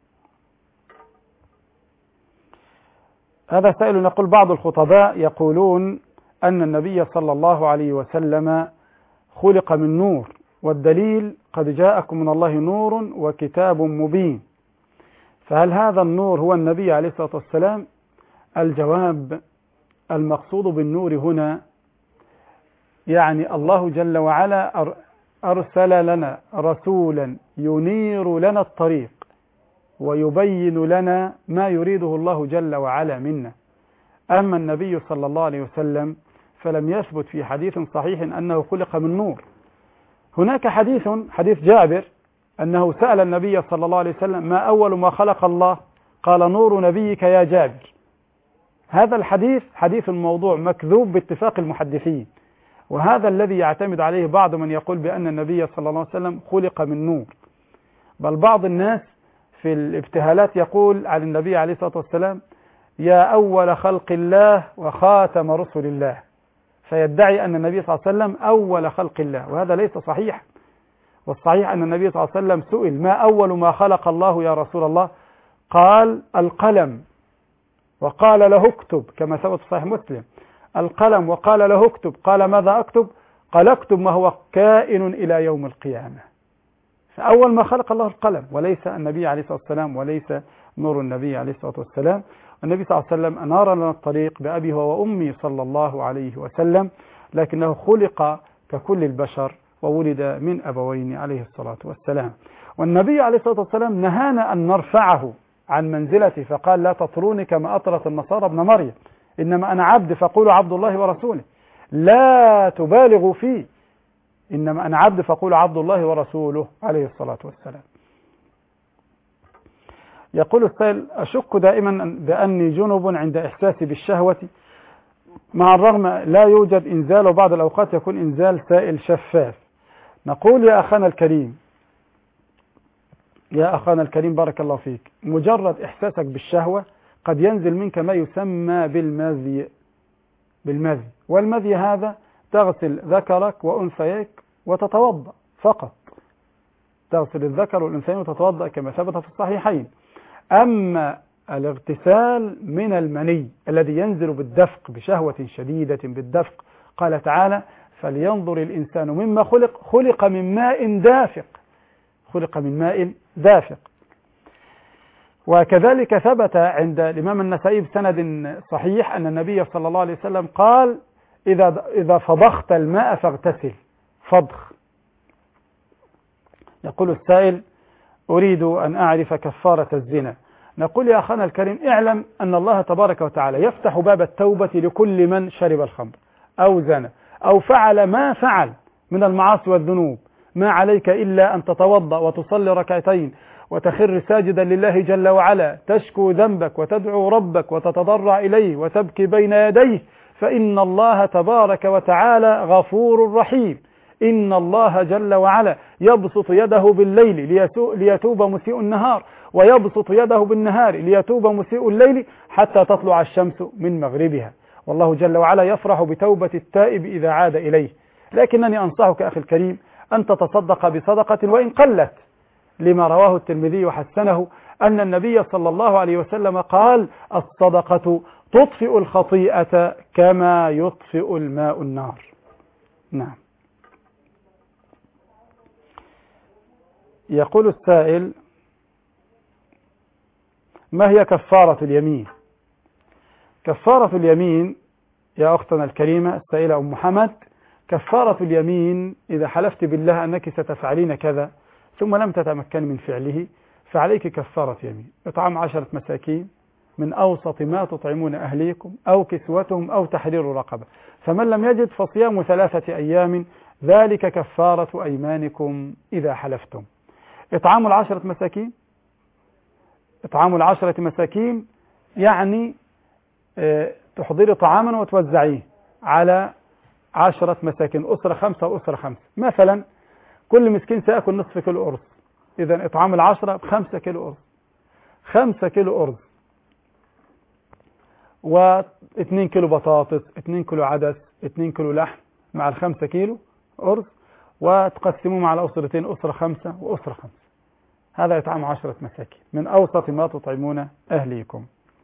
هذا سائل يقول: بعض الخطباء يقولون أن النبي صلى الله عليه وسلم خلق من نور، والدليل قد جاءكم من الله نور وكتاب مبين، فهل هذا النور هو النبي عليه الصلاة والسلام؟ الجواب: المقصود بالنور هنا يعني الله جل وعلا أرسل لنا رسولا ينير لنا الطريق ويبين لنا ما يريده الله جل وعلا منا. أما النبي صلى الله عليه وسلم فلم يثبت في حديث صحيح أنه خلق من نور. هناك حديث حديث جابر أنه سأل النبي صلى الله عليه وسلم: ما أول ما خلق الله؟ قال: نور نبيك يا جابر. هذا الحديث حديث موضوع مكذوب باتفاق المحدثين، وهذا الذي يعتمد عليه بعض من يقول بأن النبي صلى الله عليه وسلم خلق من نور. بل بعض الناس في الابتهالات يقول عن النبي عليه الصلاة والسلام: يا أول خلق الله وخاتم رسل الله، فيدعي أن النبي صلى الله عليه وسلم أول خلق الله، وهذا ليس صحيح. والصحيح أن النبي صلى الله عليه وسلم سئل: ما أول ما خلق الله يا رسول الله؟ قال: القلم، وقال له اكتب، كما ثبت في صحيح مسلم: القلم، وقال له اكتب. قال: ماذا أكتب؟ قال: اكتب ما هو كائن إلى يوم القيامة. فأول ما خلق الله القلم، وليس النبي عليه الصلاة والسلام، وليس نور النبي عليه الصلاة والسلام. النبي صلى الله عليه وسلم أنار لنا الطريق بأبي هو وأمي صلى الله عليه وسلم، لكنه خلق ككل البشر وولد من أبوين عليه الصلاة والسلام. والنبي عليه الصلاة والسلام نهانا أن نرفعه عن منزلته، فقال: لا تطروني كما أطرت النصارى ابن مريم، إنما أنا عبد فقولوا عبد الله ورسوله، لا تبالغوا فيه، إنما أنا عبد فقولوا عبد الله ورسوله عليه الصلاة والسلام. يقول السائل: أشك دائما بأني جنب عند إحساسي بالشهوة، مع الرغم لا يوجد إنزال، وبعض الأوقات يكون إنزال سائل شفاف، نقول يا أخانا الكريم يا أخانا الكريم بارك الله فيك، مجرد إحساسك بالشهوة قد ينزل منك ما يسمى بالمذي بالمذي والمذي هذا تغسل ذكرك وأنثيك وتتوضأ فقط، تغسل الذكر والأنثيين وتتوضأ كما ثبت في الصحيحين. أما الاغتسال من المني الذي ينزل بالدفق بشهوة شديدة بالدفق، قال تعالى فلينظر الإنسان مما خلق، خلق من ماء دافق، خلق من ماء دافق. وكذلك ثبت عند الإمام النسائي بسند صحيح أن النبي صلى الله عليه وسلم قال إذا إذا فضخت الماء فاغتسل، فضخ. يقول السائل أريد أن أعرف كفارة الزنا. نقول يا أخانا الكريم اعلم أن الله تبارك وتعالى يفتح باب التوبة لكل من شرب الخمر أو زنى أو فعل ما فعل من المعاصي والذنوب، ما عليك إلا أن تتوضأ وتصلي ركعتين وتخر ساجدا لله جل وعلا، تشكو ذنبك وتدعو ربك وتتضرع إليه وتبكي بين يديه، فإن الله تبارك وتعالى غفور رحيم. إن الله جل وعلا يبسط يده بالليل ليتوب مسيء النهار، ويبسط يده بالنهار ليتوب مسيء الليل حتى تطلع الشمس من مغربها، والله جل وعلا يفرح بتوبة التائب إذا عاد إليه. لكنني أنصحك أخي الكريم أن تتصدق بصدقة وإن قلت، لما رواه الترمذي وحسنه أن النبي صلى الله عليه وسلم قال الصدقة تطفئ الخطيئة كما يطفئ الماء النار. نعم. يقول السائل ما هي كفارة اليمين؟ كفارة اليمين يا أختنا الكريمة السائلة أم محمد، كفارة اليمين إذا حلفت بالله أنك ستفعلين كذا ثم لم تتمكن من فعله فعليك كفارة يمين، إطعام عشرة مساكين من أوسط ما تطعمون أهليكم أو كسوتهم أو تحرير رقبة، فمن لم يجد فصيام ثلاثة أيام ذلك كفارة أيمانكم إذا حلفتم. إطعام العشرة مساكين، إطعام العشرة مساكين يعني اه تحضري طعاما وتوزعيه على عشرة مساكين، أسرة خمسة وأسرة خمسة، مثلا كل مسكين سيأكل نصف كيلو أرز، إذا إطعام العشرة بخمسة كيلو أرز، خمسة كيلو أرز واثنين كيلو بطاطس، اثنين كيلو عدس، اثنين كيلو لحم مع الخمسة كيلو أرز، وتقسموهم على أسرتين، أسرة خمسة وأسرة خمسة، هذا إطعام عشرة مساكين من أوسط ما تطعمون أهليكم.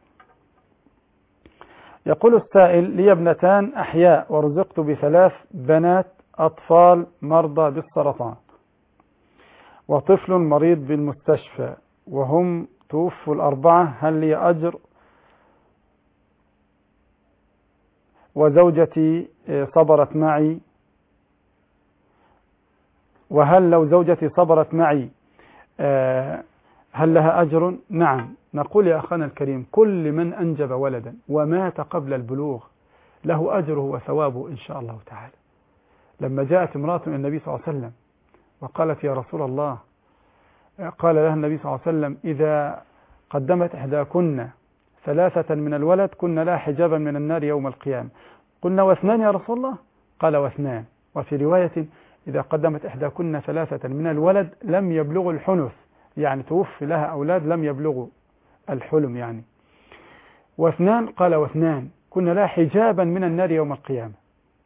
يقول السائل لي ابنتان أحياء ورزقت بثلاث بنات أطفال مرضى بالسرطان وطفل مريض بالمستشفى وهم توفوا الأربعة، هل لي أجر؟ وزوجتي صبرت معي، وهل لو زوجتي صبرت معي هل لها أجر؟ نعم. نقول يا أخانا الكريم كل من أنجب ولدا ومات قبل البلوغ له أجره وثوابه إن شاء الله تعالى. لما جاءت امرأة إلى النبي صلى الله عليه وسلم وقالت يا رسول الله، قال لها النبي صلى الله عليه وسلم إذا قدمت إحداكن ثلاثة من الولد كن لا حجابا من النار يوم القيامة. قلنا واثنان يا رسول الله؟ قال واثنان. وفي رواية إذا قدمت إحداكن ثلاثة من الولد لم يبلغوا الحنث، يعني توفي لها أولاد لم يبلغوا الحلم يعني. واثنان قال واثنان كن لا حجابا من النار يوم القيامة.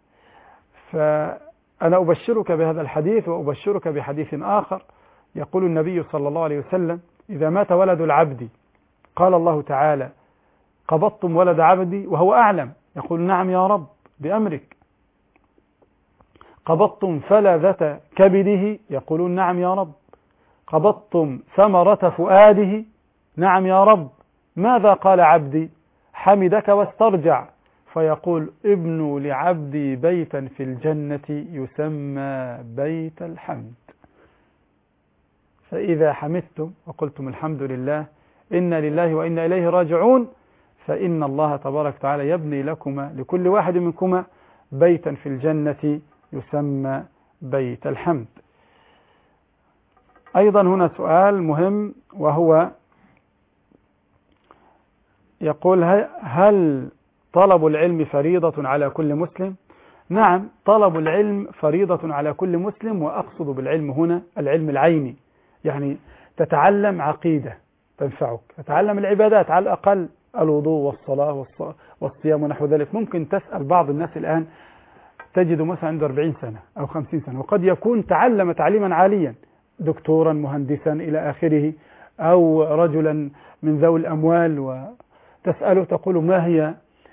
فأنا أبشرك بهذا الحديث وأبشرك بحديث آخر يقول النبي صلى الله عليه وسلم إذا مات ولد العبد قال الله تعالى قبضتم ولد عبدي وهو أعلم، يقول نعم يا رب بأمرك. قبضتم فلذة كبده، يقولون نعم يا رب. قبضتم ثمرة فؤاده، نعم يا رب. ماذا قال عبدي؟ حمدك واسترجع، فيقول ابنوا لعبدي بيتا في الجنة يسمى بيت الحمد. فإذا حمدتم وقلتم الحمد لله إنا لله وإنا إليه راجعون فإن الله تبارك وتعالى يبني لكما لكل واحد منكما بيتا في الجنة يسمى بيت الحمد. أيضا هنا سؤال مهم وهو يقول هل طلب العلم فريضة على كل مسلم؟ نعم، طلب العلم فريضة على كل مسلم، وأقصد بالعلم هنا العلم العيني، يعني تتعلم عقيدة تنفعك، تتعلم العبادات على الأقل الوضوء والصلاة والصيام ونحو ذلك. ممكن تسأل بعض الناس الآن تجد مثلا عنده أربعين سنة أو خمسين سنة، وقد يكون تعلم تعليما عاليا، دكتورا مهندسا إلى آخره، أو رجلا من ذوي الأموال، وتسأله تقول ما هي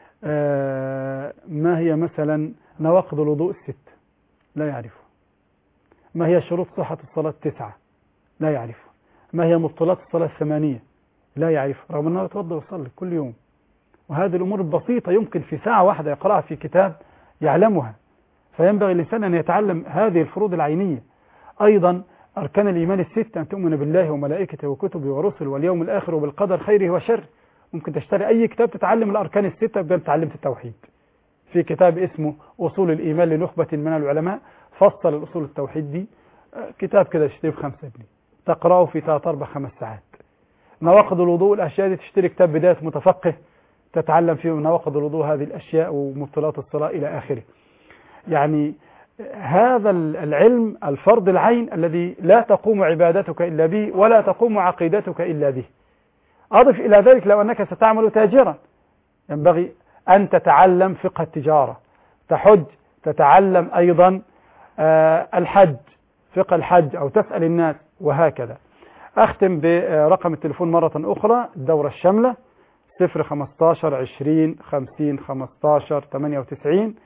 آه ما هي مثلا نواقض الوضوء الست؟ لا يعرفه. ما هي شروط صحة الصلاة التسعة؟ لا يعرفه. ما هي مبطلات الصلاة الثمانية؟ لا يعرف، رغم أنه يتوضأ ويصلي كل يوم. وهذه الأمور البسيطة يمكن في ساعة واحدة يقرأها في كتاب يعلمها. فينبغي الإنسان أن يتعلم هذه الفروض العينية. أيضا أركان الإيمان الستة، أن تؤمن بالله وملائكته وكتبه ورسله واليوم الآخر وبالقدر خيره وشره. ممكن تشتري أي كتاب تتعلم الأركان الستة بجد تعلمت التوحيد. في كتاب اسمه أصول الإيمان لنخبة من العلماء فصل الأصول التوحيد دي، كتاب كده تشتريه بخمسة جنيه تقرأه في ثلاث أربع خمس ساعات. نواقض الوضوء الأشياء دي تشتري كتاب بداية متفقه تتعلم فيه نواقض الوضوء هذه الأشياء ومبطلات الصلاة إلى آخره. يعني هذا العلم الفرض العين الذي لا تقوم عبادتك إلا به ولا تقوم عقيدتك إلا به. أضف إلى ذلك لو أنك ستعمل تاجرا ينبغي أن تتعلم فقه التجارة، تحج، تتعلم أيضا الحج، فقه الحج، أو تسأل الناس، وهكذا. أختم برقم التليفون مرة أخرى، الدورة الشاملة صفر خمستاشر عشرين خمسين خمستاشر ثمانية وتسعين.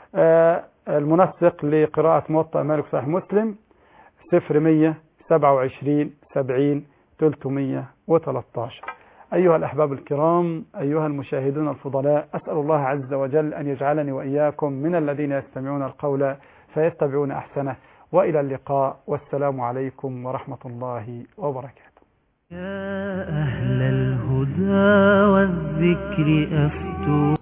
المنسق لقراءة موطأ مالك صحيح مسلم صفر مية سبعة وعشرين سبعين ثلاثمية وثلاثة عشر. أيها الأحباب الكرام، أيها المشاهدون الفضلاء، أسأل الله عز وجل أن يجعلني وإياكم من الذين يستمعون القول فيتبعون أحسنه، وإلى اللقاء، والسلام عليكم ورحمة الله وبركاته. يا أهل الهدى والذكر أفتوا